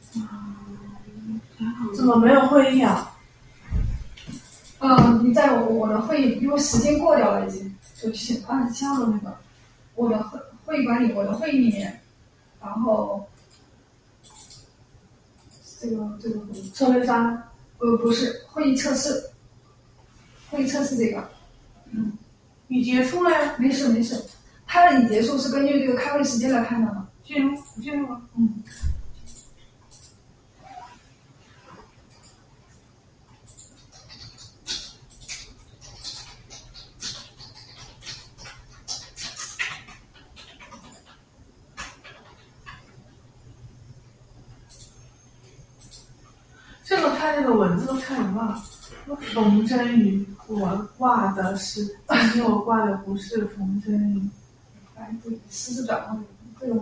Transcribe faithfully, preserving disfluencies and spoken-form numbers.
怎么没有会议啊？ 嗯，你在我我的会议，因为时间过掉了已经，就签啊签了那个我的会会议管理我的会议里面，然后这个这个会议策略三， 呃不是会议测试，会议测试这个，嗯， 已结束了呀？ 没事没事，它的已结束是根据这个开会时间来判断的。 进入不进入吗？ 嗯。 这个看这个文字都看什么？冯真宇，我挂的是，今天我挂的不是冯真宇。 哎，对，实时转换。